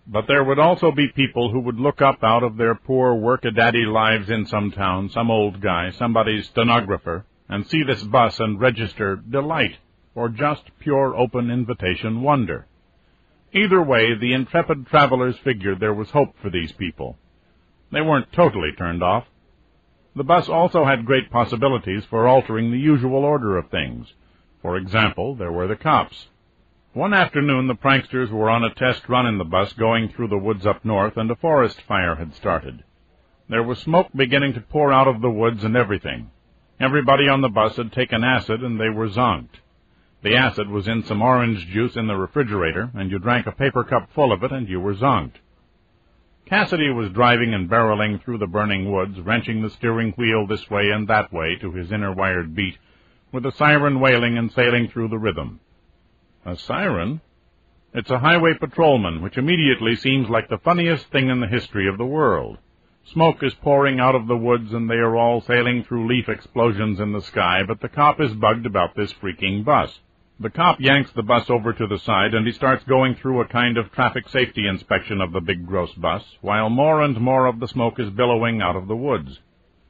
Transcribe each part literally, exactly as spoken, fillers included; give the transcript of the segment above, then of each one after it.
But there would also be people who would look up out of their poor work-a-daddy lives in some town, some old guy, somebody's stenographer, and see this bus and register delight, or just pure open invitation wonder. Either way, the intrepid travelers figured there was hope for these people. They weren't totally turned off. The bus also had great possibilities for altering the usual order of things. For example, there were the cops. One afternoon, the pranksters were on a test run in the bus going through the woods up north, and a forest fire had started. There was smoke beginning to pour out of the woods and everything. Everybody on the bus had taken acid, and they were zonked. The acid was in some orange juice in the refrigerator, and you drank a paper cup full of it, and you were zonked. Cassidy was driving and barreling through the burning woods, wrenching the steering wheel this way and that way to his inner wired beat, with a siren wailing and sailing through the rhythm. A siren? It's a highway patrolman, which immediately seems like the funniest thing in the history of the world. Smoke is pouring out of the woods, and they are all sailing through leaf explosions in the sky, but the cop is bugged about this freaking bus. The cop yanks the bus over to the side, and he starts going through a kind of traffic safety inspection of the big gross bus, while more and more of the smoke is billowing out of the woods.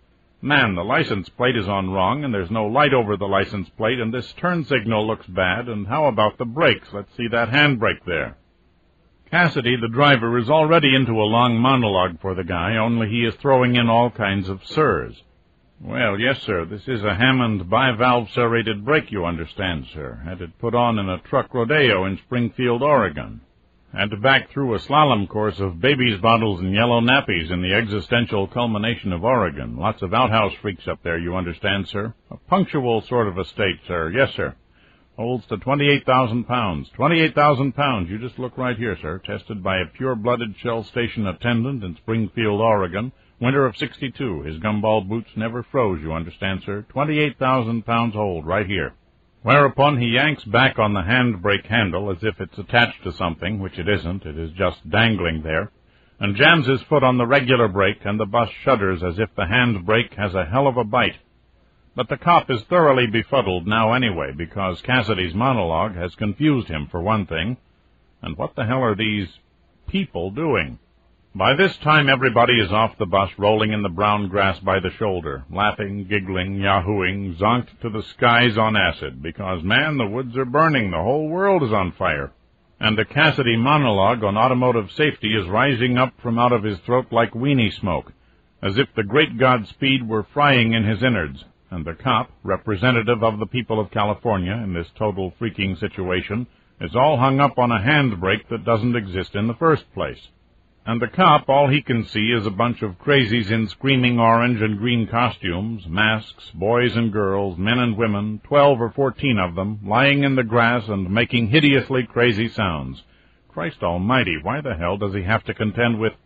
Man, the license plate is on wrong, and there's no light over the license plate, and this turn signal looks bad, and how about the brakes? Let's see that handbrake there. Cassidy, the driver, is already into a long monologue for the guy, only he is throwing in all kinds of sirs. Well, yes, sir, this is a Hammond bivalve serrated brake, you understand, sir. Had it put on in a truck rodeo in Springfield, Oregon. Had to back through a slalom course of babies' bottles and yellow nappies in the existential culmination of Oregon. Lots of outhouse freaks up there, you understand, sir. A punctual sort of a state, sir. Yes, sir. Holds to twenty-eight thousand pounds. twenty-eight thousand pounds. You just look right here, sir. Tested by a pure-blooded Shell Station attendant in Springfield, Oregon. Winter of sixty-two. His gumball boots never froze, you understand, sir. twenty-eight thousand pounds hold right here. Whereupon he yanks back on the handbrake handle as if it's attached to something, which it isn't, it is just dangling there, and jams his foot on the regular brake, and the bus shudders as if the handbrake has a hell of a bite. But the cop is thoroughly befuddled now anyway, because Cassidy's monologue has confused him for one thing. And what the hell are these people doing? By this time everybody is off the bus, rolling in the brown grass by the shoulder, laughing, giggling, yahooing, zonked to the skies on acid, because, man, the woods are burning, the whole world is on fire. And the Cassidy monologue on automotive safety is rising up from out of his throat like weenie smoke, as if the great Godspeed were frying in his innards, and the cop, representative of the people of California in this total freaking situation, is all hung up on a handbrake that doesn't exist in the first place. And the cop, all he can see is a bunch of crazies in screaming orange and green costumes, masks, boys and girls, men and women, twelve or fourteen of them, lying in the grass and making hideously crazy sounds. Christ almighty, why the hell does he have to contend with...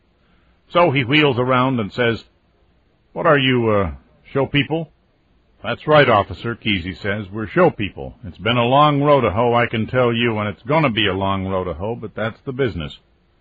So he wheels around and says, "What are you, uh, show people?" "That's right, officer," Kesey says. "We're show people. It's been a long road to hoe, I can tell you, and it's going to be a long road to hoe, but that's the business."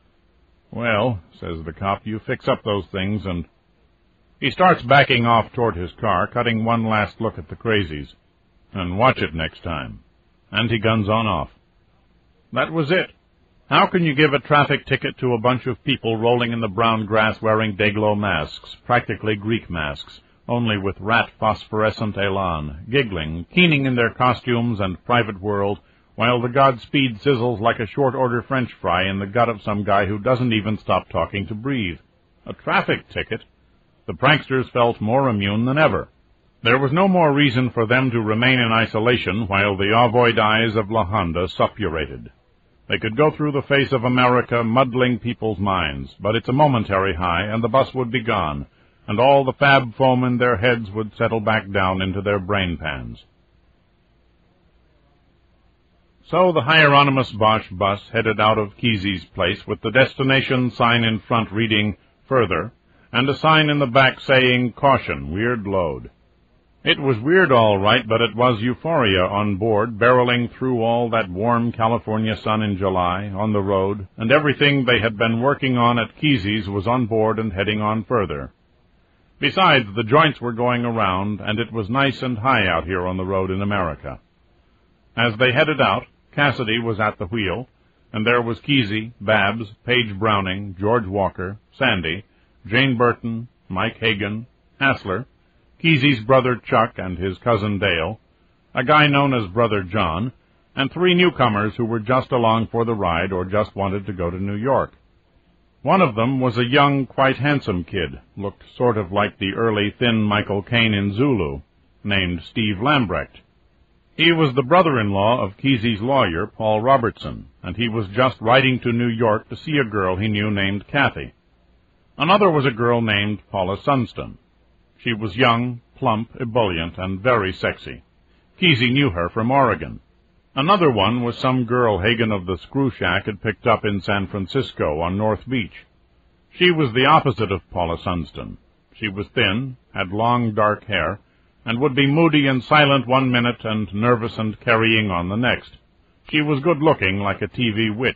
"Well," says the cop, "you fix up those things," and he starts backing off toward his car, cutting one last look at the crazies. "And watch it next time." And he guns on off. That was it. How can you give a traffic ticket to a bunch of people rolling in the brown grass wearing Dayglow masks, practically Greek masks, only with rat phosphorescent elan, giggling, keening in their costumes and private world, while the Godspeed sizzles like a short-order French fry in the gut of some guy who doesn't even stop talking to breathe? A traffic ticket? The pranksters felt more immune than ever. There was no more reason for them to remain in isolation while the ovoid eyes of La Honda suppurated. They could go through the face of America muddling people's minds, but it's a momentary high, and the bus would be gone, and all the fab foam in their heads would settle back down into their brain pans. So the Hieronymus Bosch bus headed out of Kesey's place with the destination sign in front reading "Further," and a sign in the back saying "Caution, weird load." It was weird all right, but it was euphoria on board, barreling through all that warm California sun in July, on the road, and everything they had been working on at Kesey's was on board and heading on further. Besides, the joints were going around, and it was nice and high out here on the road in America. As they headed out, Cassidy was at the wheel, And there was Kesey, Babs, Paige Browning, George Walker, Sandy, Jane Burton, Mike Hagan, Hassler, Kesey's brother Chuck and his cousin Dale, a guy known as Brother John, and three newcomers who were just along for the ride or just wanted to go to New York. One of them was a young, quite handsome kid, looked sort of like the early thin Michael Caine in Zulu, named Steve Lambrecht. He was the brother-in-law of Kesey's lawyer, Paul Robertson, and he was just riding to New York to see a girl he knew named Kathy. Another was a girl named Paula Sunston. She was young, plump, ebullient, and very sexy. Kesey knew her from Oregon. Another one was some girl Hagan of the Screw Shack had picked up in San Francisco on North Beach. She was the opposite of Paula Sunston. She was thin, had long dark hair, and would be moody and silent one minute and nervous and carrying on the next. She was good-looking like a T V witch.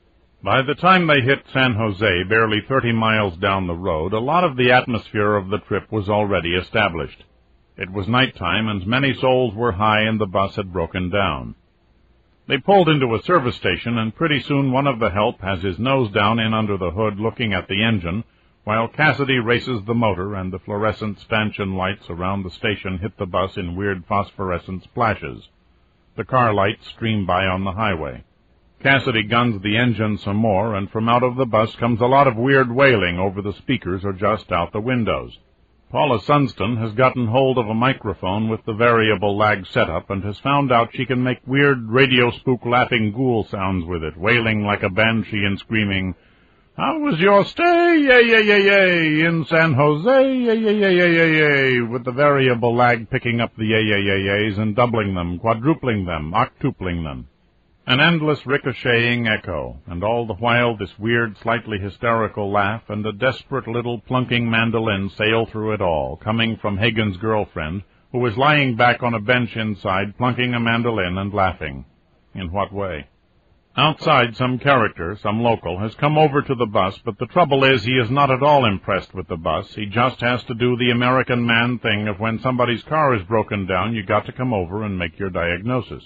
By the time they hit San Jose, barely thirty miles down the road, a lot of the atmosphere of the trip was already established. It was nighttime, and many souls were high, and the bus had broken down. They pulled into a service station, and pretty soon one of the help has his nose down in under the hood looking at the engine, while Cassidy races the motor and the fluorescent stanchion lights around the station hit the bus in weird phosphorescent splashes. The car lights stream by on the highway. Cassidy guns the engine some more, and from out of the bus comes a lot of weird wailing over the speakers or just out the windows. Paula Sunston has gotten hold of a microphone with the variable lag setup and has found out she can make weird radio spook laughing ghoul sounds with it, wailing like a banshee and screaming, "How was your stay? Yay, yay, yay, yay, in San Jose? Yay, yay, yay, yay, yay, yay," with the variable lag picking up the yay, yay, yay, yays and doubling them, quadrupling them, octupling them. An endless ricocheting echo, and all the while this weird, slightly hysterical laugh and a desperate little plunking mandolin sail through it all, coming from Hagan's girlfriend, who was lying back on a bench inside, plunking a mandolin and laughing. In what way? Outside, some character, some local, has come over to the bus, but the trouble is he is not at all impressed with the bus. He just has to do the American man thing of when somebody's car is broken down, you got to come over and make your diagnosis.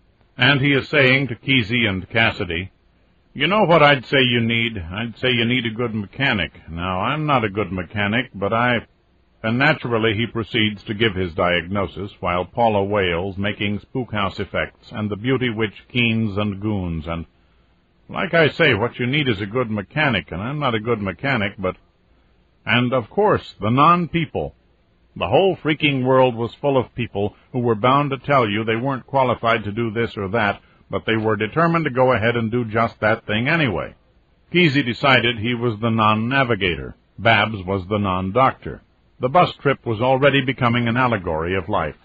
And he is saying to Kesey and Cassidy, "You know what I'd say you need? I'd say you need a good mechanic. Now, I'm not a good mechanic, but I—" And naturally he proceeds to give his diagnosis, while Paula wails, making spookhouse effects, and the beauty witch keens and goons, and, "Like I say, what you need is a good mechanic, and I'm not a good mechanic, but—" And, of course, the non-people. The whole freaking world was full of people who were bound to tell you they weren't qualified to do this or that, but they were determined to go ahead and do just that thing anyway. Kesey decided he was the non-navigator. Babs was the non-doctor. The bus trip was already becoming an allegory of life.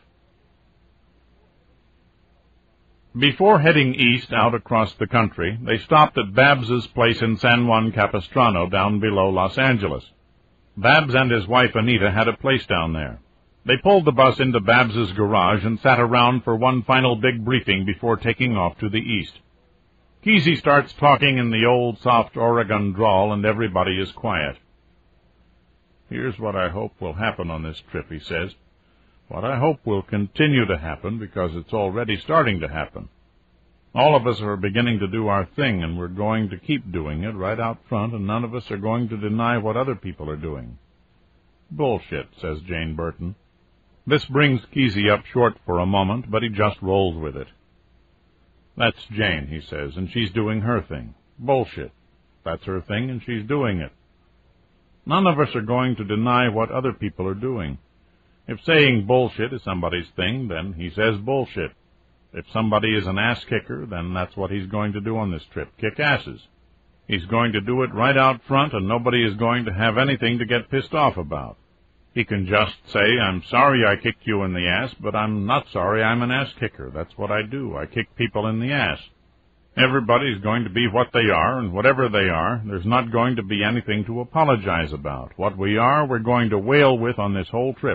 Before heading east out across the country, they stopped at Babs's place in San Juan Capistrano down below Los Angeles. Babs and his wife Anita had a place down there. They pulled the bus into Babs's garage and sat around for one final big briefing before taking off to the east. Kesey starts talking in the old soft Oregon drawl, and everybody is quiet. "Here's what I hope will happen on this trip," he says. "What I hope will continue to happen, because it's already starting to happen. All of us are beginning to do our thing, and we're going to keep doing it right out front, and none of us are going to deny what other people are doing." "Bullshit," says Jane Burton. This brings Kesey up short for a moment, but he just rolls with it. "That's Jane," he says, "and she's doing her thing." "Bullshit. That's her thing, and she's doing it. None of us are going to deny what other people are doing. If saying bullshit is somebody's thing, then he says bullshit. If somebody is an ass-kicker, then that's what he's going to do on this trip, kick asses. He's going to do it right out front, and nobody is going to have anything to get pissed off about. He can just say, "I'm sorry I kicked you in the ass, but I'm not sorry I'm an ass-kicker. That's what I do. I kick people in the ass." Everybody's going to be what they are, and whatever they are, there's not going to be anything to apologize about. What we are, we're going to wail with on this whole trip.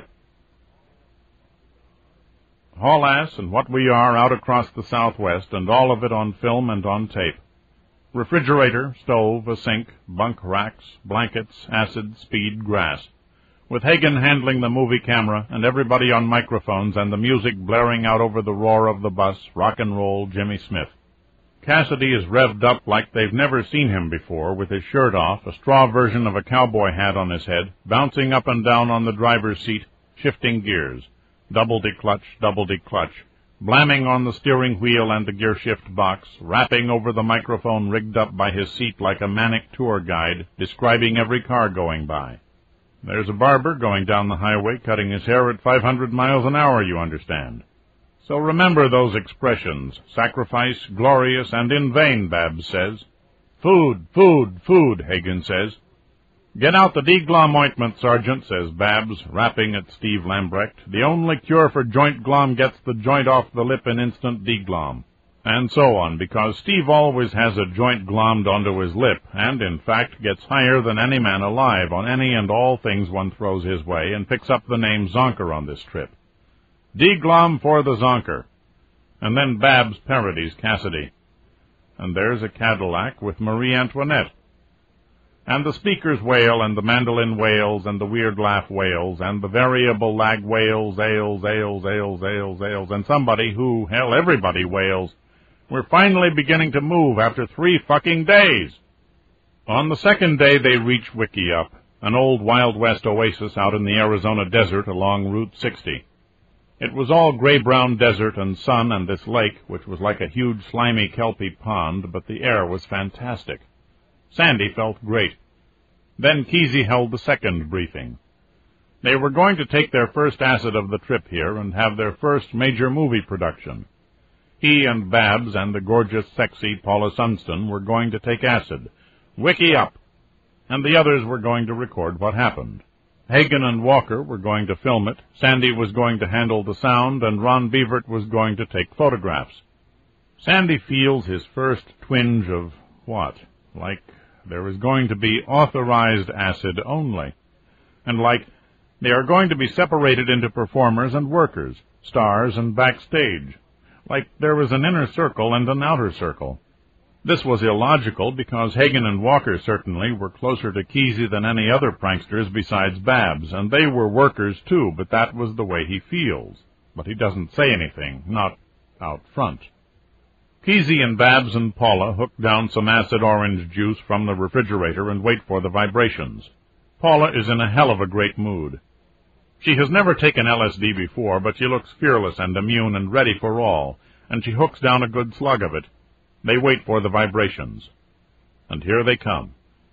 Haul ass and what we are out across the Southwest, and all of it on film and on tape. Refrigerator, stove, a sink, bunk racks, blankets, acid, speed, grass. With Hagan handling the movie camera, and everybody on microphones, and the music blaring out over the roar of the bus, rock and roll Jimmy Smith. Cassidy is revved up like they've never seen him before, with his shirt off, a straw version of a cowboy hat on his head, bouncing up and down on the driver's seat, shifting gears. Double-de-clutch, double-de-clutch, blamming on the steering wheel and the gearshift box, rapping over the microphone rigged up by his seat like a manic tour guide, describing every car going by. There's a barber going down the highway cutting his hair at five hundred miles an hour, you understand. So remember those expressions, sacrifice, glorious, and in vain, Babs says. Food, food, food, Hagen says. Get out the D-glom ointment, Sergeant, says Babs, rapping at Steve Lambrecht. The only cure for joint glom gets the joint off the lip in instant D-glom. And so on, because Steve always has a joint glommed onto his lip, and, in fact, gets higher than any man alive on any and all things one throws his way, and picks up the name Zonker on this trip. D-glom for the Zonker. And then Babs parodies Cassidy. And there's a Cadillac with Marie Antoinette. And the speakers wail, and the mandolin wails, and the weird laugh wails, and the variable lag wails, ails, ails, ails, ails, ails, and somebody who, hell, everybody wails. We're finally beginning to move after three fucking days. On the second day they reach Wickiup, an old Wild West oasis out in the Arizona desert along Route sixty. It was all gray-brown desert and sun and this lake, which was like a huge slimy kelpy pond, but the air was fantastic. Sandy felt great. Then Kesey held the second briefing. They were going to take their first acid of the trip here and have their first major movie production. He and Babs and the gorgeous, sexy Paula Sunston were going to take acid. Wiki up! And the others were going to record what happened. Hagen and Walker were going to film it, Sandy was going to handle the sound, and Ron Beavert was going to take photographs. Sandy feels his first twinge of what? Like there is going to be authorized acid only. And like they are going to be separated into performers and workers, stars and backstage. Like there was an inner circle and an outer circle. This was illogical because Hagen and Walker certainly were closer to Kesey than any other pranksters besides Babs, and they were workers too, but that was the way he feels. But he doesn't say anything, not out front. Kesey and Babs and Paula hook down some acid orange juice from the refrigerator and wait for the vibrations. Paula is in a hell of a great mood. She has never taken L S D before, but she looks fearless and immune and ready for all, and she hooks down a good slug of it. They wait for the vibrations. And here they come.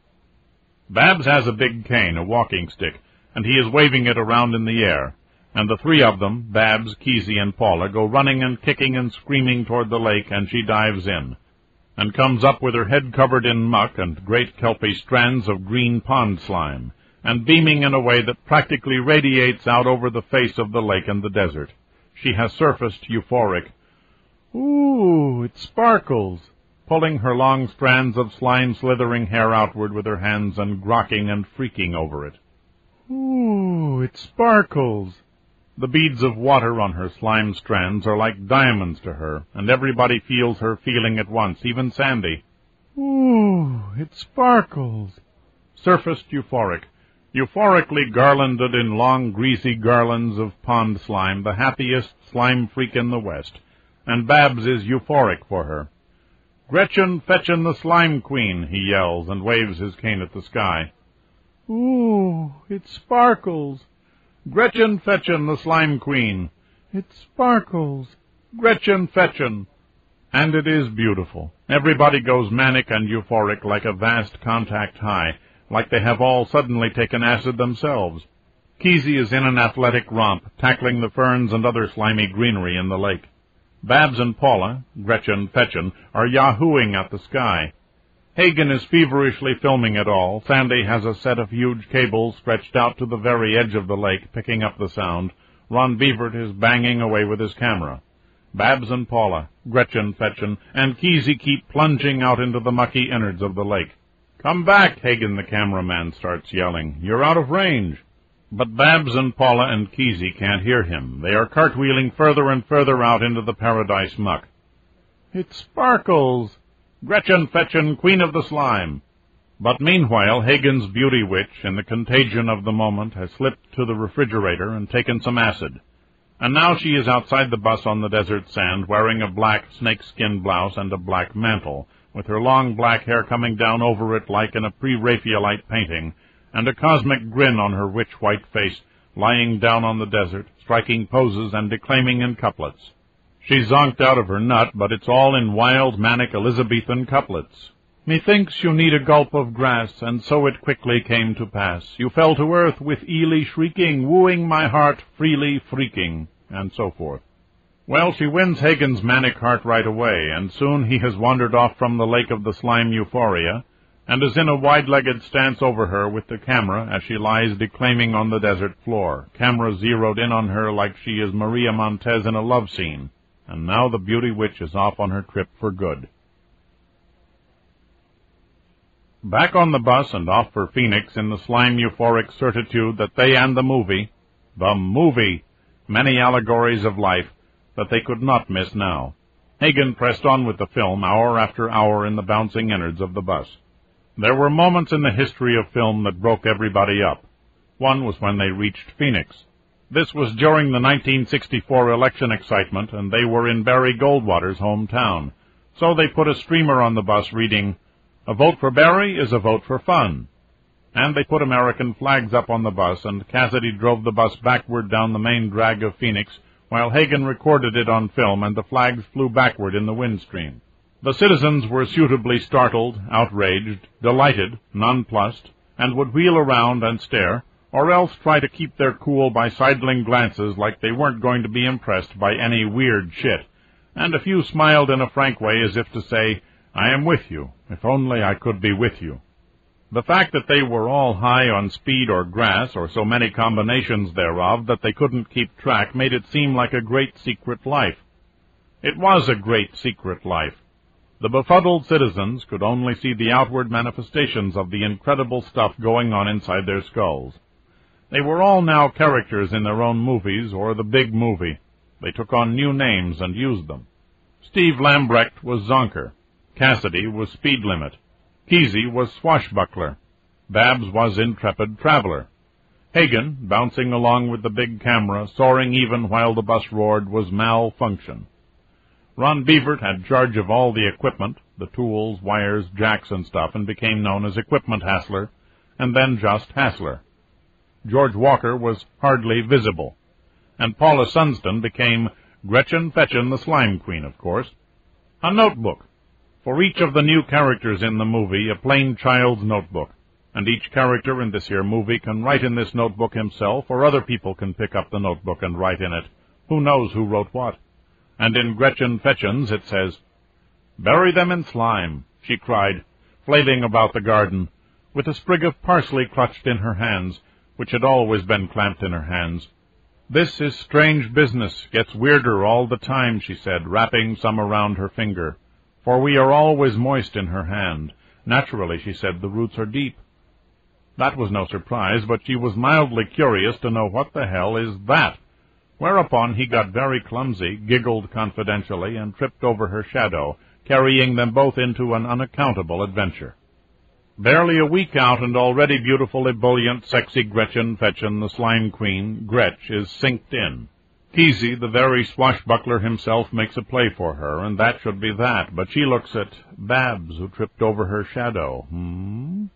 Babs has a big cane, a walking stick, and he is waving it around in the air, and the three of them, Babs, Kesey, and Paula, go running and kicking and screaming toward the lake, and she dives in, and comes up with her head covered in muck and great kelpy strands of green pond slime, and beaming in a way that practically radiates out over the face of the lake and the desert. She has surfaced euphoric. Ooh, it sparkles, pulling her long strands of slime-slithering hair outward with her hands and grokking and freaking over it. Ooh, it sparkles. The beads of water on her slime strands are like diamonds to her, and everybody feels her feeling at once, even Sandy. Ooh, it sparkles. Surfaced euphoric. Euphorically garlanded in long, greasy garlands of pond slime, the happiest slime freak in the West, and Babs is euphoric for her. Gretchen fetchin' the slime queen, he yells, and waves his cane at the sky. Ooh, it sparkles. Gretchen fetchin' the slime queen. It sparkles. Gretchen fetchin'. And it is beautiful. Everybody goes manic and euphoric like a vast contact high, like they have all suddenly taken acid themselves. Kesey is in an athletic romp, tackling the ferns and other slimy greenery in the lake. Babs and Paula, Gretchen Fetchin, are yahooing at the sky. Hagen is feverishly filming it all. Sandy has a set of huge cables stretched out to the very edge of the lake, picking up the sound. Ron Beavert is banging away with his camera. Babs and Paula, Gretchen Fetchin, and Kesey keep plunging out into the mucky innards of the lake. "Come back," Hagen the cameraman starts yelling. "You're out of range." But Babs and Paula and Kesey can't hear him. They are cartwheeling further and further out into the paradise muck. "It sparkles! Gretchen Fetchin, queen of the slime!" But meanwhile, Hagen's beauty witch, in the contagion of the moment, has slipped to the refrigerator and taken some acid. And now she is outside the bus on the desert sand, wearing a black snakeskin blouse and a black mantle, with her long black hair coming down over it like in a pre-Raphaelite painting, and a cosmic grin on her rich white face, lying down on the desert, striking poses and declaiming in couplets. She's zonked out of her nut, but it's all in wild, manic Elizabethan couplets. Methinks you need a gulp of grass, and so it quickly came to pass. You fell to earth with Ely shrieking, wooing my heart, freely freaking, and so forth. Well, she wins Hagen's manic heart right away, and soon he has wandered off from the lake of the slime euphoria, and is in a wide-legged stance over her with the camera as she lies declaiming on the desert floor, camera zeroed in on her like she is Maria Montez in a love scene, and now the beauty witch is off on her trip for good. Back on the bus and off for Phoenix in the slime euphoric certitude that they and the movie, the movie, many allegories of life that they could not miss now. Hagen pressed on with the film hour after hour in the bouncing innards of the bus. There were moments in the history of film that broke everybody up. One was when they reached Phoenix. This was during the nineteen sixty-four election excitement, and they were in Barry Goldwater's hometown. So they put a streamer on the bus reading, "A vote for Barry is a vote for fun." And they put American flags up on the bus, and Cassidy drove the bus backward down the main drag of Phoenix, while Hagen recorded it on film, and the flags flew backward in the windstream. The citizens were suitably startled, outraged, delighted, nonplussed, and would wheel around and stare, or else try to keep their cool by sidling glances like they weren't going to be impressed by any weird shit, and a few smiled in a frank way as if to say, "I am with you, if only I could be with you." The fact that they were all high on speed or grass, or so many combinations thereof that they couldn't keep track, made it seem like a great secret life. It was a great secret life. The befuddled citizens could only see the outward manifestations of the incredible stuff going on inside their skulls. They were all now characters in their own movies or the big movie. They took on new names and used them. Steve Lambrecht was Zonker. Cassidy was Speed Limit. Kesey was Swashbuckler. Babs was Intrepid Traveler. Hagen, bouncing along with the big camera, soaring even while the bus roared, was Malfunction. Ron Beavert had charge of all the equipment, the tools, wires, jacks, and stuff, and became known as Equipment Hassler, and then just Hassler. George Walker was Hardly Visible, and Paula Sunston became Gretchen Fetchen, the Slime Queen, of course. A notebook. For each of the new characters in the movie, a plain child's notebook, and each character in this here movie can write in this notebook himself, or other people can pick up the notebook and write in it. Who knows who wrote what? And in Gretchen Fetchen's it says, "Bury them in slime," she cried, flaving about the garden, with a sprig of parsley clutched in her hands, which had always been clamped in her hands. "This is strange business, gets weirder all the time," she said, wrapping some around her finger, "for we are always moist in her hand. Naturally," she said, "the roots are deep." That was no surprise, but she was mildly curious to know what the hell is that. Whereupon he got very clumsy, giggled confidentially, and tripped over her shadow, carrying them both into an unaccountable adventure. Barely a week out, and already beautiful, ebullient, sexy Gretchen Fetchen, the Slime Queen, Gretch, is synced in. Kesey, the very swashbuckler himself, makes a play for her, and that should be that, but she looks at Babs, who tripped over her shadow. Hmm?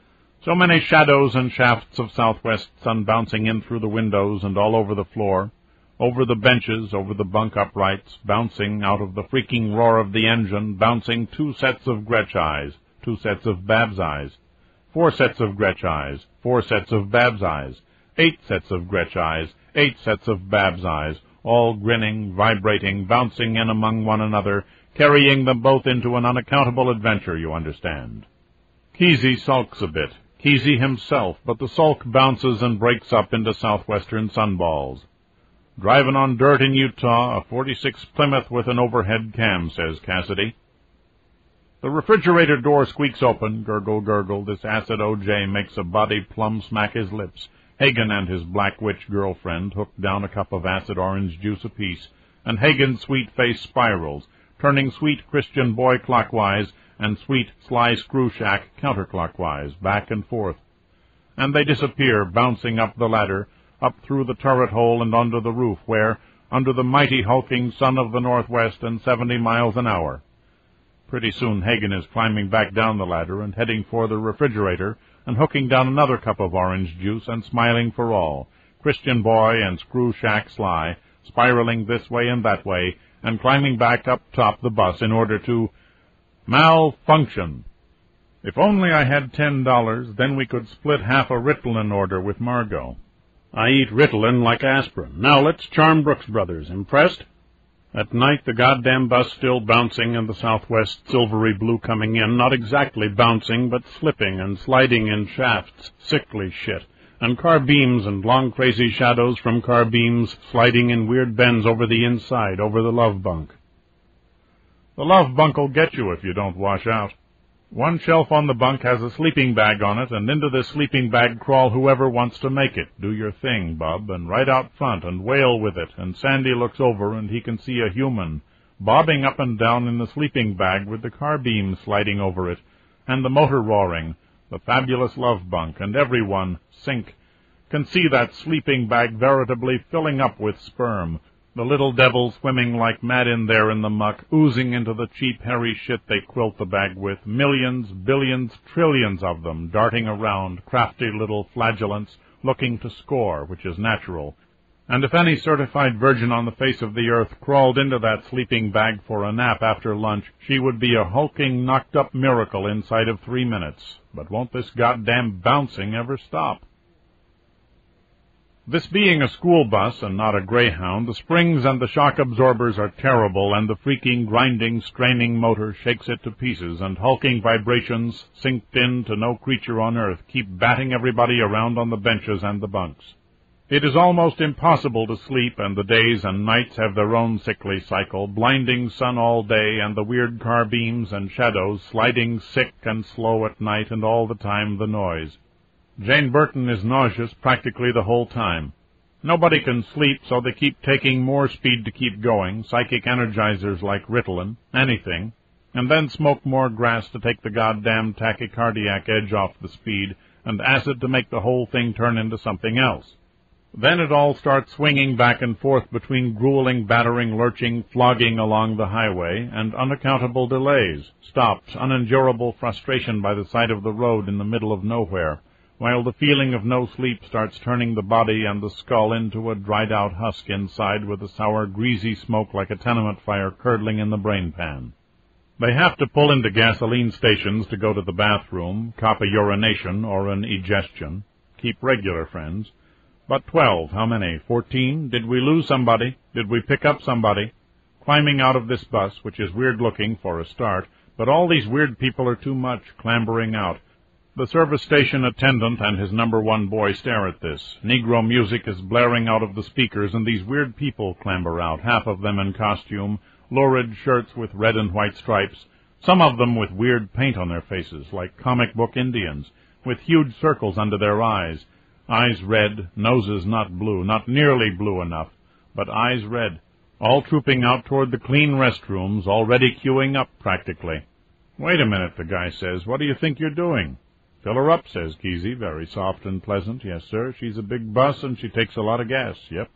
So many shadows and shafts of southwest sun bouncing in through the windows and all over the floor, over the benches, over the bunk uprights, bouncing out of the freaking roar of the engine, bouncing two sets of Gretch eyes, two sets of Babs eyes, four sets of Gretch eyes, four sets of Babs eyes, eight sets of Gretch eyes, eight sets of Babs eyes, all grinning, vibrating, bouncing in among one another, carrying them both into an unaccountable adventure, you understand. Kesey sulks a bit, Kesey himself, but the sulk bounces and breaks up into southwestern sunballs. "Driving on dirt in Utah, a forty-six Plymouth with an overhead cam," says Cassidy. The refrigerator door squeaks open, gurgle, gurgle. This acid O J makes a body plumb smack his lips. Hagen and his black witch girlfriend hook down a cup of acid orange juice apiece, and Hagen's sweet face spirals, turning sweet Christian boy clockwise and sweet sly screw shack counterclockwise, back and forth. And they disappear, bouncing up the ladder, up through the turret hole and onto the roof, where, under the mighty hulking sun of the Northwest and seventy miles an hour. Pretty soon Hagen is climbing back down the ladder and heading for the refrigerator and hooking down another cup of orange juice and smiling for all, Christian Boy and Screw Shack Sly, spiraling this way and that way, and climbing back up top the bus in order to malfunction. If only I had ten dollars, then we could split half a Ritalin order with Margot. I eat Ritalin like aspirin. Now let's charm Brooks Brothers. Impressed? At night, the goddamn bus still bouncing and the southwest silvery blue coming in, not exactly bouncing, but slipping and sliding in shafts, sickly shit, and car beams and long crazy shadows from car beams sliding in weird bends over the inside, over the love bunk. The love bunk'll get you if you don't wash out. One shelf on the bunk has a sleeping bag on it, and into this sleeping bag crawl whoever wants to make it. Do your thing, bub, and right out front, and wail with it, and Sandy looks over, and he can see a human, bobbing up and down in the sleeping bag with the car beam sliding over it, and the motor roaring, the fabulous love bunk, and everyone, sink, can see that sleeping bag veritably filling up with sperm, the little devils swimming like mad in there in the muck, oozing into the cheap, hairy shit they quilt the bag with, millions, billions, trillions of them, darting around, crafty little flagellants, looking to score, which is natural. And if any certified virgin on the face of the earth crawled into that sleeping bag for a nap after lunch, she would be a hulking, knocked-up miracle inside of three minutes. But won't this goddamn bouncing ever stop? This being a school bus and not a Greyhound, the springs and the shock absorbers are terrible, and the freaking, grinding, straining motor shakes it to pieces, and hulking vibrations, synced in to no creature on earth, keep batting everybody around on the benches and the bunks. It is almost impossible to sleep, and the days and nights have their own sickly cycle, blinding sun all day, and the weird car beams and shadows sliding sick and slow at night, and all the time the noise. Jane Burton is nauseous practically the whole time. Nobody can sleep, so they keep taking more speed to keep going, psychic energizers like Ritalin, anything, and then smoke more grass to take the goddamn tachycardiac edge off the speed, and acid to make the whole thing turn into something else. Then it all starts swinging back and forth between grueling, battering, lurching, flogging along the highway, and unaccountable delays, stops, unendurable frustration by the side of the road in the middle of nowhere, while the feeling of no sleep starts turning the body and the skull into a dried-out husk inside with a sour, greasy smoke like a tenement fire curdling in the brain pan. They have to pull into gasoline stations to go to the bathroom, cop a urination or an egestion, keep regular friends. But twelve, how many? Fourteen? Did we lose somebody? Did we pick up somebody? Climbing out of this bus, which is weird-looking for a start, but all these weird people are too much, clambering out. The service station attendant and his number one boy stare at this. Negro music is blaring out of the speakers, and these weird people clamber out, half of them in costume, lurid shirts with red and white stripes, some of them with weird paint on their faces, like comic book Indians, with huge circles under their eyes, eyes red, noses not blue, not nearly blue enough, but eyes red, all trooping out toward the clean restrooms, already queuing up practically. "Wait a minute," the guy says. "What do you think you're doing?" "Fill her up," says Keezy, very soft and pleasant. "Yes, sir. She's a big bus, and she takes a lot of gas." "Yep."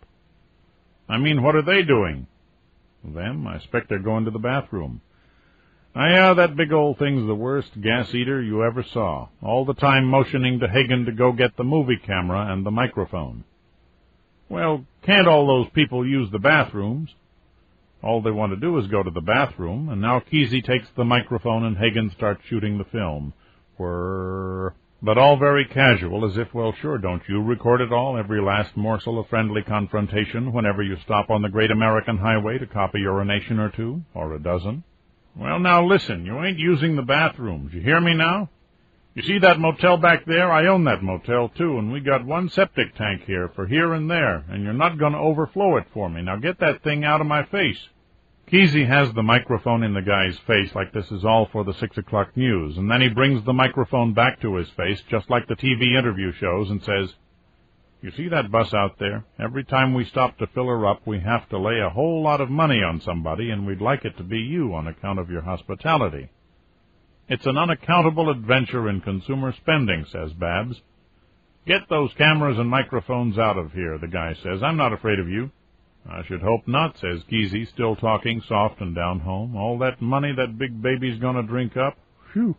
"I mean, what are they doing?" "Them? I expect they're going to the bathroom." "Ah, yeah, that big old thing's the worst gas-eater you ever saw, all the time motioning to Hagen to go get the movie camera and the microphone." "Well, can't all those people use the bathrooms?" "All they want to do is go to the bathroom," and now Keezy takes the microphone and Hagen starts shooting the film. Whirr. But all very casual, as if, well, sure, don't you record it all, every last morsel of friendly confrontation, whenever you stop on the great American highway to cop a urination or two, or a dozen? "Well, now, listen, you ain't using the bathrooms. You hear me now? You see that motel back there? I own that motel, too, and we got one septic tank here for here and there, and you're not going to overflow it for me. Now get that thing out of my face." Keezy has the microphone in the guy's face like this is all for the six o'clock news, and then he brings the microphone back to his face, just like the T V interview shows, and says, "You see that bus out there? Every time we stop to fill her up, we have to lay a whole lot of money on somebody, and we'd like it to be you on account of your hospitality." "It's an unaccountable adventure in consumer spending," says Babs. "Get those cameras and microphones out of here," the guy says. "I'm not afraid of you." I should hope not, says Keezy, still talking soft and down home. All that money that big baby's gonna drink up? Phew.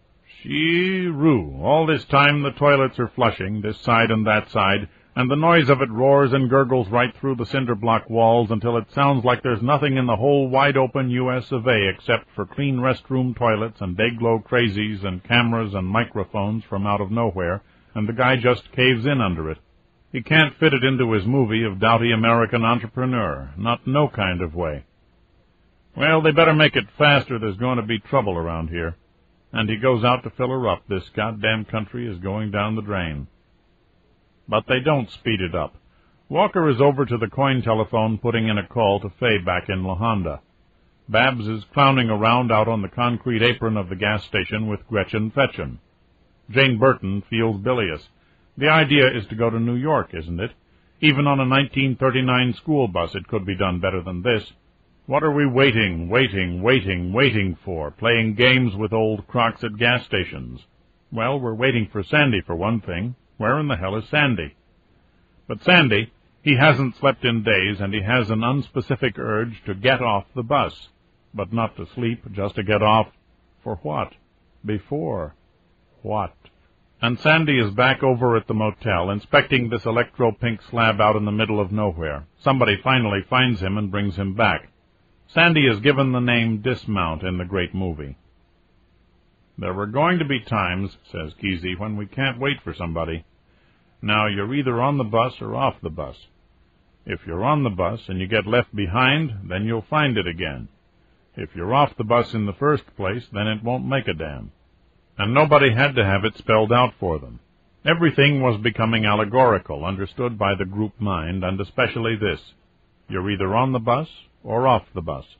Shee-roo. All this time the toilets are flushing, this side and that side, and the noise of it roars and gurgles right through the cinder block walls until it sounds like there's nothing in the whole wide-open U S of A except for clean restroom toilets and day-glow crazies and cameras and microphones from out of nowhere, and the guy just caves in under it. He can't fit it into his movie of doughty American entrepreneur, not no kind of way. Well, they better make it fast or there's going to be trouble around here. And he goes out to fill her up. This goddamn country is going down the drain. But they don't speed it up. Walker is over to the coin telephone putting in a call to Fay back in La Honda. Babs is clowning around out on the concrete apron of the gas station with Gretchen Fetchen. Jane Burton feels bilious. The idea is to go to New York, isn't it? Even on a nineteen thirty-nine school bus it could be done better than this. What are we waiting, waiting, waiting, waiting for, playing games with old crocs at gas stations? Well, we're waiting for Sandy for one thing. Where in the hell is Sandy? But Sandy, he hasn't slept in days, and he has an unspecific urge to get off the bus. But not to sleep, just to get off. For what? Before what? And Sandy is back over at the motel, inspecting this electro-pink slab out in the middle of nowhere. Somebody finally finds him and brings him back. Sandy is given the name Dismount in the great movie. There were going to be times, says Keezy, when we can't wait for somebody. Now, you're either on the bus or off the bus. If you're on the bus and you get left behind, then you'll find it again. If you're off the bus in the first place, then it won't make a damn. And nobody had to have it spelled out for them. Everything was becoming allegorical, understood by the group mind, and especially this. You're either on the bus or off the bus.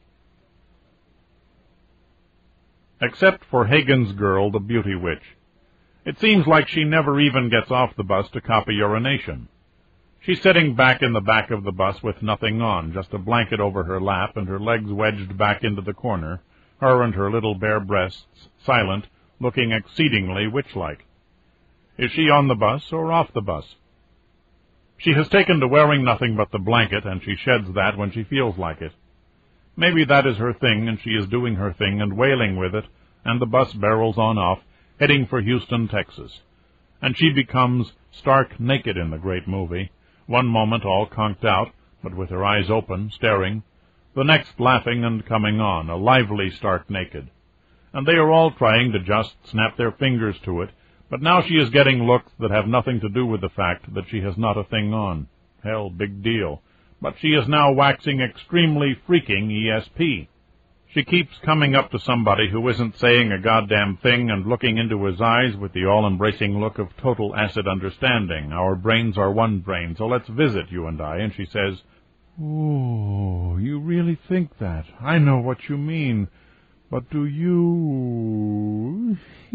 Except for Hagen's girl, the beauty witch. It seems like she never even gets off the bus to copy urination. She's sitting back in the back of the bus with nothing on, just a blanket over her lap and her legs wedged back into the corner, her and her little bare breasts, silent, looking exceedingly witch-like. Is she on the bus or off the bus? She has taken to wearing nothing but the blanket, and she sheds that when she feels like it. Maybe that is her thing, and she is doing her thing and wailing with it, and the bus barrels on off, heading for Houston, Texas. And she becomes stark naked in the great movie, one moment all conked out, but with her eyes open, staring, the next laughing and coming on, a lively stark naked. And they are all trying to just snap their fingers to it, but now she is getting looks that have nothing to do with the fact that she has not a thing on. Hell, big deal. But she is now waxing extremely freaking E S P. She keeps coming up to somebody who isn't saying a goddamn thing and looking into his eyes with the all-embracing look of total acid understanding. Our brains are one brain, so let's visit, you and I. And she says, "Oh, you really think that? I know what you mean. But do you?"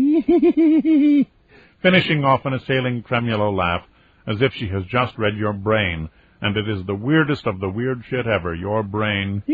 Finishing off an assailing tremolo laugh, as if she has just read your brain, and it is the weirdest of the weird shit ever, your brain.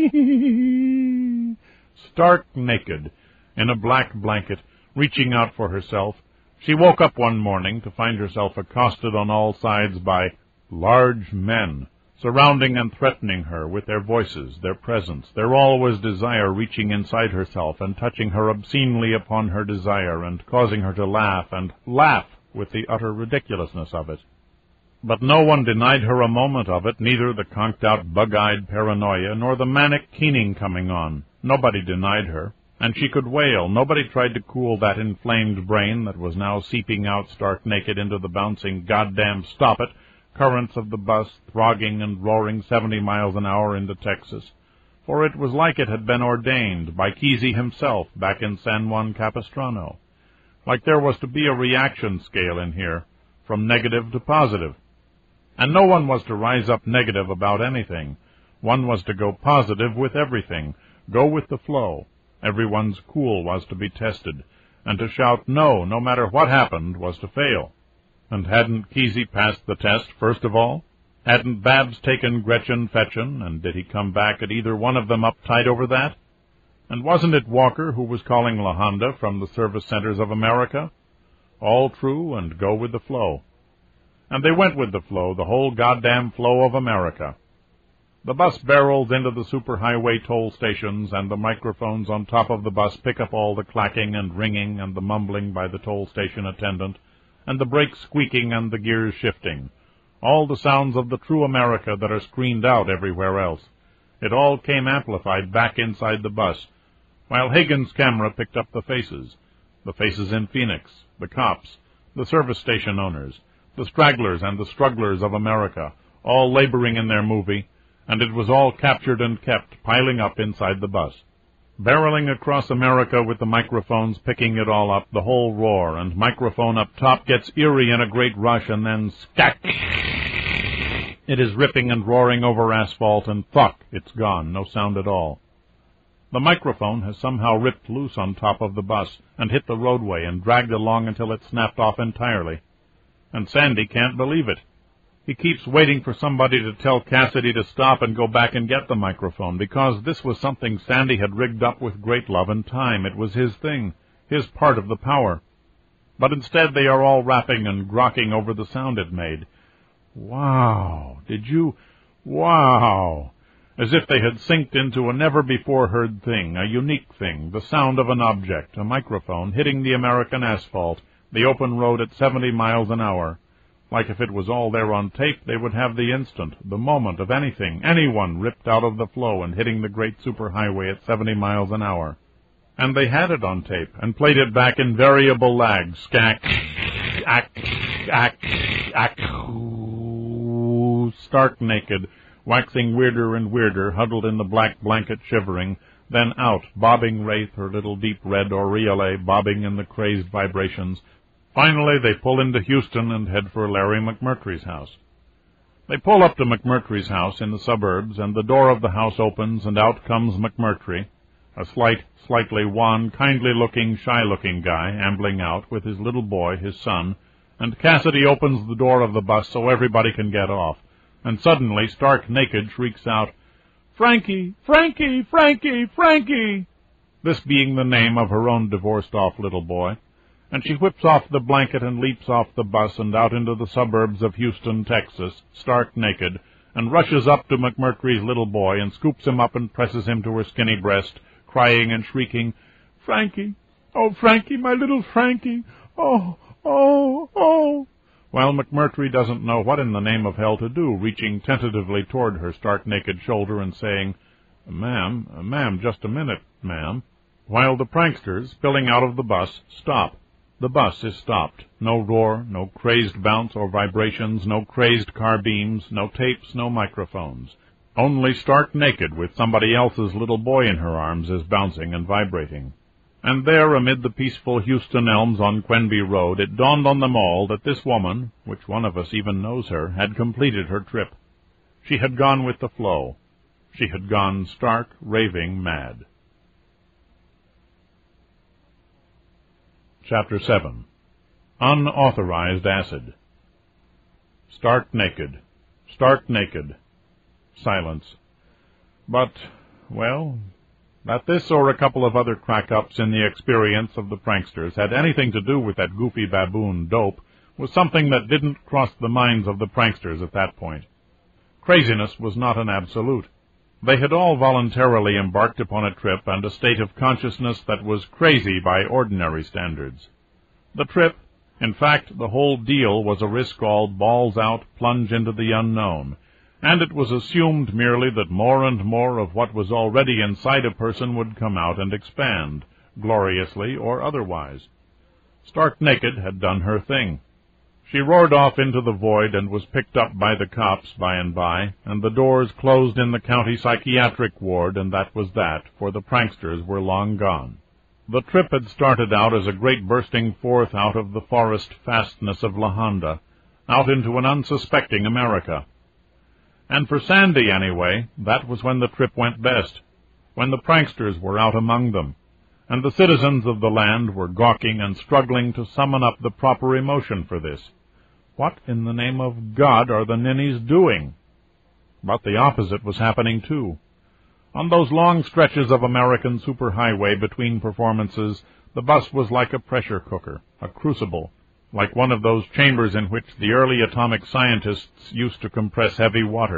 Stark naked, in a black blanket, reaching out for herself, she woke up one morning to find herself accosted on all sides by large men, surrounding and threatening her with their voices, their presence, their always desire reaching inside herself and touching her obscenely upon her desire and causing her to laugh and laugh with the utter ridiculousness of it. But no one denied her a moment of it, neither the conked-out, bug-eyed paranoia nor the manic keening coming on. Nobody denied her, and she could wail. Nobody tried to cool that inflamed brain that was now seeping out stark naked into the bouncing goddamn stop-it currents of the bus, throgging and roaring seventy miles an hour into Texas, for it was like it had been ordained by Keezy himself back in San Juan Capistrano, like there was to be a reaction scale in here, from negative to positive. And no one was to rise up negative about anything. One was to go positive with everything, go with the flow. Everyone's cool was to be tested, and to shout no, no matter what happened, was to fail. And hadn't Keezy passed the test first of all? Hadn't Babs taken Gretchen Fetchen, and did he come back at either one of them uptight over that? And wasn't it Walker who was calling La Honda from the service centers of America? All true, and go with the flow. And they went with the flow, the whole goddamn flow of America. The bus barrels into the superhighway toll stations, and the microphones on top of the bus pick up all the clacking and ringing and the mumbling by the toll station attendant, and the brakes squeaking and the gears shifting. All the sounds of the true America that are screened out everywhere else. It all came amplified back inside the bus, while Hagen's camera picked up the faces. The faces in Phoenix, the cops, the service station owners, the stragglers and the strugglers of America, all laboring in their movie, and it was all captured and kept, piling up inside the bus. Barreling across America with the microphones picking it all up, the whole roar, and microphone up top gets eerie in a great rush, and then scack! It is ripping and roaring over asphalt, and thunk, it's gone, no sound at all. The microphone has somehow ripped loose on top of the bus, and hit the roadway, and dragged along until it snapped off entirely. And Sandy can't believe it. He keeps waiting for somebody to tell Cassidy to stop and go back and get the microphone, because this was something Sandy had rigged up with great love and time. It was his thing, his part of the power. But instead they are all rapping and grokking over the sound it made. Wow! Did you... Wow! As if they had synced into a never-before-heard thing, a unique thing, the sound of an object, a microphone, hitting the American asphalt, the open road at seventy miles an hour. Like if it was all there on tape, they would have the instant, the moment of anything, anyone ripped out of the flow and hitting the great superhighway at seventy miles an hour. And they had it on tape, and played it back in variable lags, scack, ack, ack, ack, stark naked, waxing weirder and weirder, huddled in the black blanket shivering, then out, bobbing Wraith, her little deep red aureole bobbing in the crazed vibrations. Finally, they pull into Houston and head for Larry McMurtry's house. They pull up to McMurtry's house in the suburbs, and the door of the house opens, and out comes McMurtry, a slight, slightly wan, kindly-looking, shy-looking guy, ambling out with his little boy, his son, and Cassidy opens the door of the bus so everybody can get off, and suddenly, stark naked, shrieks out, "Frankie! Frankie! Frankie! Frankie!" This being the name of her own divorced-off little boy. And she whips off the blanket and leaps off the bus and out into the suburbs of Houston, Texas, stark naked, and rushes up to McMurtry's little boy and scoops him up and presses him to her skinny breast, crying and shrieking, "Frankie! Oh, Frankie, my little Frankie! Oh, oh, oh!" While McMurtry doesn't know what in the name of hell to do, reaching tentatively toward her stark naked shoulder and saying, "Ma'am, ma'am, just a minute, ma'am," while the pranksters, spilling out of the bus, stop. The bus is stopped. No roar, no crazed bounce or vibrations, no crazed car beams, no tapes, no microphones. Only stark naked with somebody else's little boy in her arms is bouncing and vibrating. And there, amid the peaceful Houston elms on Quenby Road, it dawned on them all that this woman, which one of us even knows her, had completed her trip. She had gone with the flow. She had gone stark, raving mad. Chapter seven. Unauthorized Acid. Stark naked. Stark naked. Silence. But, well, that this or a couple of other crack-ups in the experience of the pranksters had anything to do with that goofy baboon, Dope, was something that didn't cross the minds of the pranksters at that point. Craziness was not an absolute. They had all voluntarily embarked upon a trip and a state of consciousness that was crazy by ordinary standards. The trip, in fact, the whole deal, was a risk all balls out, plunge into the unknown, and it was assumed merely that more and more of what was already inside a person would come out and expand, gloriously or otherwise. Stark Naked had done her thing. She roared off into the void and was picked up by the cops by and by, and the doors closed in the county psychiatric ward, and that was that, for the pranksters were long gone. The trip had started out as a great bursting forth out of the forest fastness of La Honda, out into an unsuspecting America. And for Sandy, anyway, that was when the trip went best, when the pranksters were out among them, and the citizens of the land were gawking and struggling to summon up the proper emotion for this. What in the name of God are the ninnies doing? But the opposite was happening, too. On those long stretches of American superhighway between performances, the bus was like a pressure cooker, a crucible, like one of those chambers in which the early atomic scientists used to compress heavy water,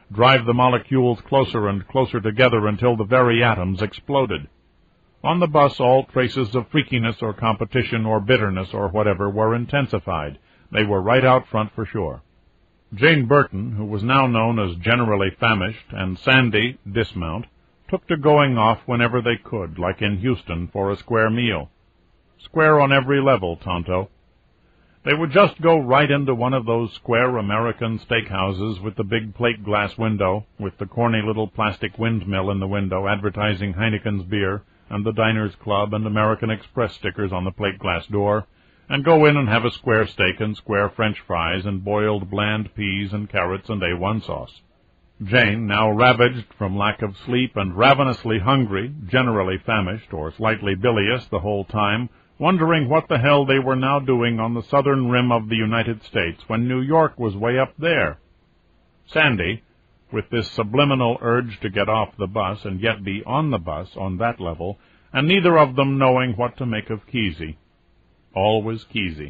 drive the molecules closer and closer together until the very atoms exploded. On the bus, all traces of freakiness or competition or bitterness or whatever were intensified. They were right out front for sure. Jane Burton, who was now known as Generally Famished, and Sandy, Dismount, took to going off whenever they could, like in Houston, for a square meal. Square on every level, Tonto. They would just go right into one of those square American steakhouses with the big plate glass window, with the corny little plastic windmill in the window advertising Heineken's beer, and the Diners Club and American Express stickers on the plate glass door, and go in and have a square steak and square French fries and boiled bland peas and carrots and A one sauce. Jane, now ravaged from lack of sleep and ravenously hungry, generally famished or slightly bilious the whole time, wondering what the hell they were now doing on the southern rim of the United States when New York was way up there. Sandy, with this subliminal urge to get off the bus and yet be on the bus on that level, and neither of them knowing what to make of Kesey. Always Kesey.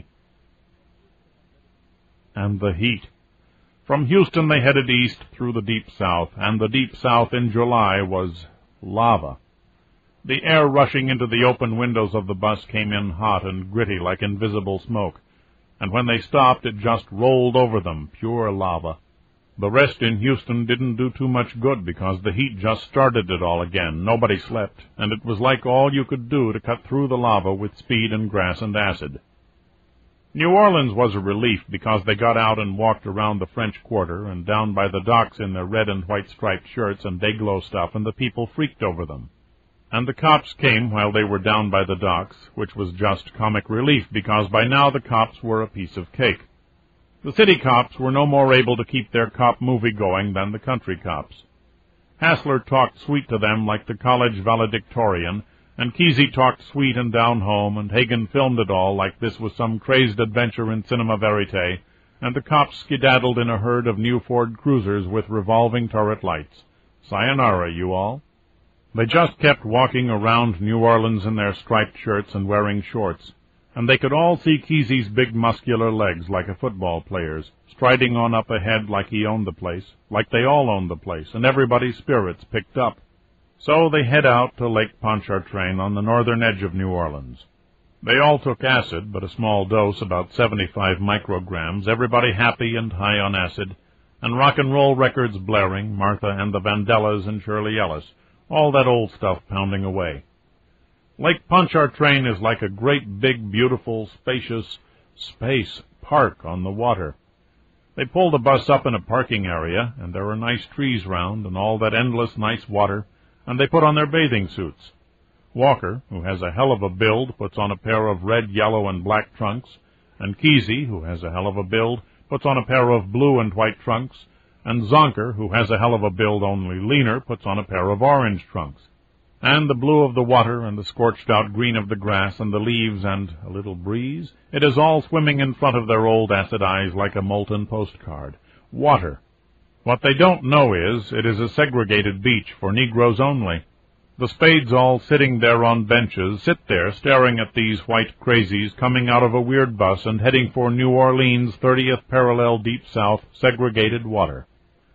And the heat. From Houston they headed east through the Deep South, and the Deep South in July was lava. The air rushing into the open windows of the bus came in hot and gritty like invisible smoke, and when they stopped it just rolled over them, pure lava. The rest in Houston didn't do too much good because the heat just started it all again. Nobody slept, and it was like all you could do to cut through the lava with speed and grass and acid. New Orleans was a relief because they got out and walked around the French Quarter and down by the docks in their red and white striped shirts and day-glow stuff, and the people freaked over them. And the cops came while they were down by the docks, which was just comic relief because by now the cops were a piece of cake. The city cops were no more able to keep their cop movie going than the country cops. Hassler talked sweet to them like the college valedictorian, and Kesey talked sweet and down home, and Hagen filmed it all like this was some crazed adventure in cinema verite, and the cops skedaddled in a herd of new Ford Cruisers with revolving turret lights. Sayonara, you all. They just kept walking around New Orleans in their striped shirts and wearing shorts, and they could all see Kesey's big muscular legs like a football player's, striding on up ahead like he owned the place, like they all owned the place, and everybody's spirits picked up. So they head out to Lake Pontchartrain on the northern edge of New Orleans. They all took acid, but a small dose, about seventy-five micrograms, everybody happy and high on acid, and rock and roll records blaring, Martha and the Vandellas and Shirley Ellis, all that old stuff pounding away. Lake Pontchartrain is like a great big, beautiful, spacious space park on the water. They pull the bus up in a parking area, and there are nice trees round and all that endless nice water, and they put on their bathing suits. Walker, who has a hell of a build, puts on a pair of red, yellow, and black trunks, and Kesey, who has a hell of a build, puts on a pair of blue and white trunks, and Zonker, who has a hell of a build only leaner, puts on a pair of orange trunks. And the blue of the water and the scorched-out green of the grass and the leaves and a little breeze, it is all swimming in front of their old acid eyes like a molten postcard. Water. What they don't know is, it is a segregated beach for Negroes only. The Spades all sitting there on benches sit there staring at these white crazies coming out of a weird bus and heading for New Orleans' thirtieth parallel Deep South segregated water.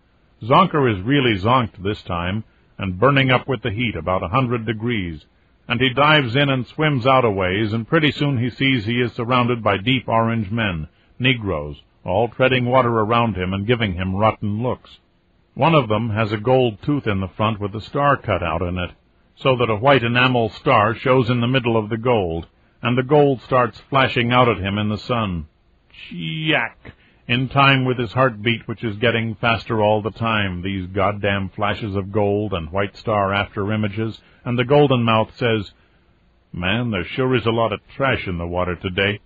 Zonker is really zonked this time, and burning up with the heat about a hundred degrees, and he dives in and swims out a ways, and pretty soon he sees he is surrounded by deep orange men, Negroes, all treading water around him and giving him rotten looks. One of them has a gold tooth in the front with a star cut out in it, so that a white enamel star shows in the middle of the gold, and the gold starts flashing out at him in the sun. Chiack! In time with his heartbeat, which is getting faster all the time, these goddamn flashes of gold and white star after images, and the Golden Mouth says, "Man, there sure is a lot of trash in the water today."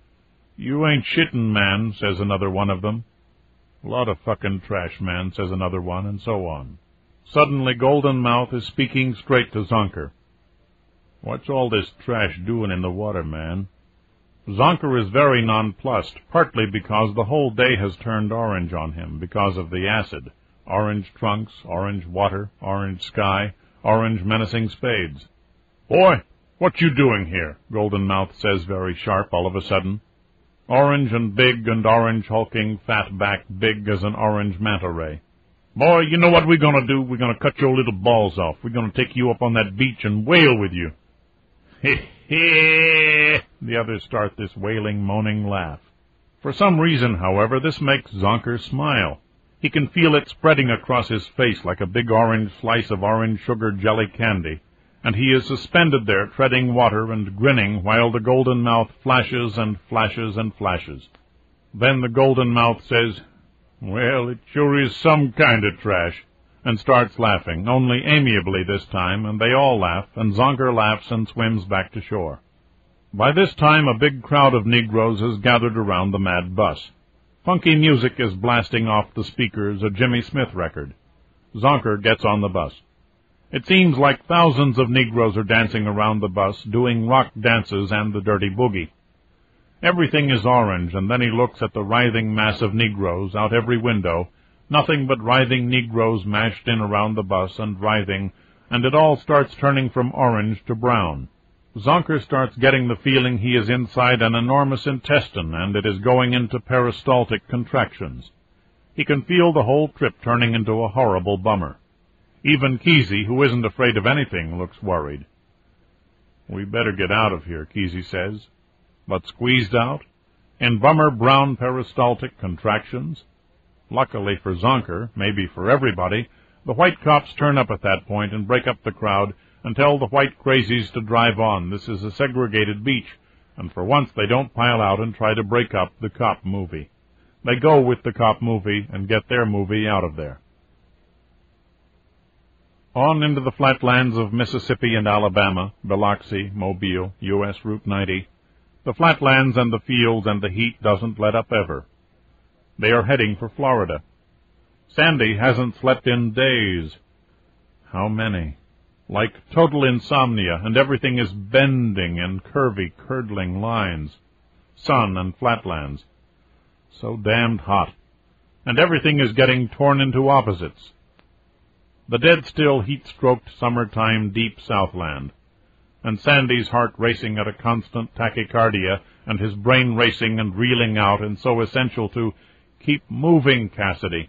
"You ain't shittin', man," says another one of them. "A lot of fucking trash, man," says another one, and so on. Suddenly Golden Mouth is speaking straight to Zonker. "What's all this trash doing in the water, man?" Zonker is very nonplussed, partly because the whole day has turned orange on him because of the acid. Orange trunks, orange water, orange sky, orange menacing Spades. "Boy, what you doing here?" Golden Mouth says very sharp all of a sudden. Orange and big and orange hulking, fat back, big as an orange manta ray. Boy, you know what we're going to do? We're going to cut your little balls off. We're going to take you up on that beach and wail with you. Heh heh! The others start this wailing, moaning laugh. For some reason, however, this makes Zonker smile. He can feel it spreading across his face like a big orange slice of orange sugar jelly candy, and he is suspended there, treading water and grinning, while the golden mouth flashes and flashes and flashes. Then the golden mouth says, "Well, it sure is some kind of trash," and starts laughing, only amiably this time, and they all laugh, and Zonker laughs and swims back to shore. By this time a big crowd of Negroes has gathered around the mad bus. Funky music is blasting off the speakers, a Jimmy Smith record. Zonker gets on the bus. It seems like thousands of Negroes are dancing around the bus, doing rock dances and the dirty boogie. Everything is orange, and then he looks at the writhing mass of Negroes out every window, nothing but writhing Negroes mashed in around the bus and writhing, and it all starts turning from orange to brown. Zonker starts getting the feeling he is inside an enormous intestine, and it is going into peristaltic contractions. He can feel the whole trip turning into a horrible bummer. Even Kesey, who isn't afraid of anything, looks worried. "We better get out of here," Kesey says. But squeezed out? In bummer brown peristaltic contractions? Luckily for Zonker, maybe for everybody, the white cops turn up at that point and break up the crowd and tell the white crazies to drive on. This is a segregated beach, and for once they don't pile out and try to break up the cop movie. They go with the cop movie and get their movie out of there. On into the flatlands of Mississippi and Alabama, Biloxi, Mobile, U S Route ninety. The flatlands and the fields and the heat doesn't let up ever. They are heading for Florida. Sandy hasn't slept in days. How many? Like total insomnia, and everything is bending in curvy, curdling lines. Sun and flatlands. So damned hot. And everything is getting torn into opposites. The dead-still, heat-stroked, summertime deep Southland. And Sandy's heart racing at a constant tachycardia, and his brain racing and reeling out, and so essential to keep moving Cassidy.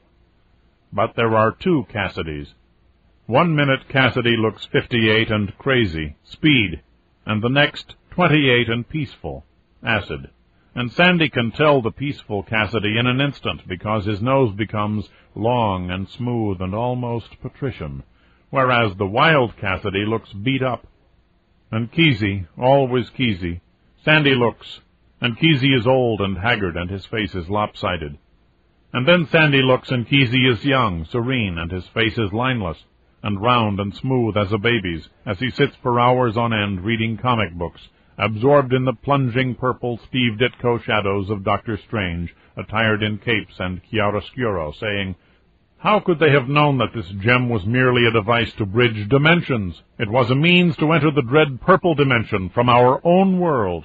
But there are two Cassidys. One minute Cassidy looks fifty-eight and crazy, speed, and the next twenty-eight and peaceful, acid. And Sandy can tell the peaceful Cassidy in an instant, because his nose becomes long and smooth and almost patrician, whereas the wild Cassidy looks beat up. And Kesey, always Kesey. Sandy looks, and Kesey is old and haggard, and his face is lopsided. And then Sandy looks, and Kesey is young, serene, and his face is lineless, and round and smooth as a baby's, as he sits for hours on end reading comic books, absorbed in the plunging purple Steve Ditko shadows of Doctor Strange, attired in capes and chiaroscuro, saying, "How could they have known that this gem was merely a device to bridge dimensions? It was a means to enter the dread purple dimension from our own world."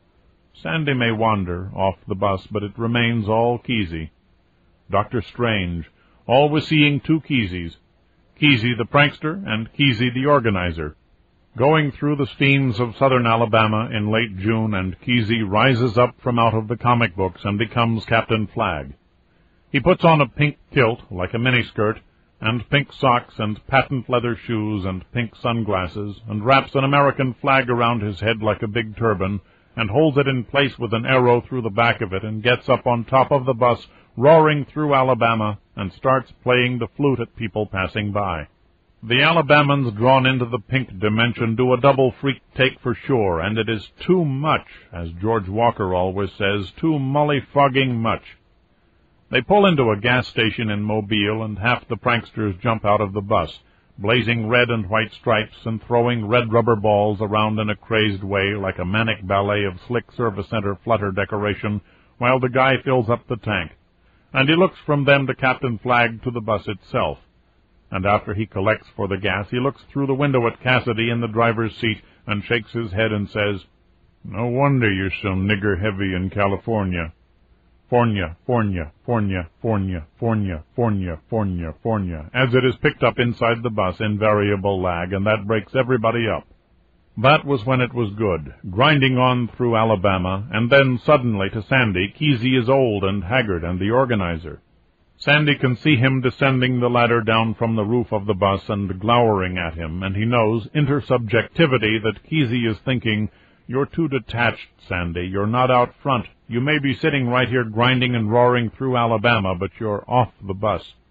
Sandy may wander off the bus, but it remains all Kesey. Doctor Strange, always seeing two Keseys, Kesey the prankster and Kesey the organizer. Going through the steams of southern Alabama in late June, and Kesey rises up from out of the comic books and becomes Captain Flagg. He puts on a pink kilt, like a miniskirt, and pink socks and patent leather shoes and pink sunglasses, and wraps an American flag around his head like a big turban, and holds it in place with an arrow through the back of it, and gets up on top of the bus, roaring through Alabama, and starts playing the flute at people passing by. The Alabamans drawn into the pink dimension do a double freak take for sure, and it is too much, as George Walker always says, too mully-fogging much. They pull into a gas station in Mobile, and half the pranksters jump out of the bus, blazing red and white stripes and throwing red rubber balls around in a crazed way like a manic ballet of slick service center flutter decoration, while the guy fills up the tank. And he looks from them to Captain Flagg to the bus itself. And after he collects for the gas, he looks through the window at Cassidy in the driver's seat and shakes his head and says, "No wonder you're so nigger-heavy in California." Fornia, Fornia, Fornia, Fornia, Fornia, Fornia, Fornia, Fornia, as it is picked up inside the bus in variable lag, and that breaks everybody up. That was when it was good, grinding on through Alabama, and then suddenly to Sandy, Kesey is old and haggard and the organizer. Sandy can see him descending the ladder down from the roof of the bus and glowering at him, and he knows, intersubjectivity, that Kesey is thinking, "You're too detached, Sandy. You're not out front. You may be sitting right here grinding and roaring through Alabama, but you're off the bus."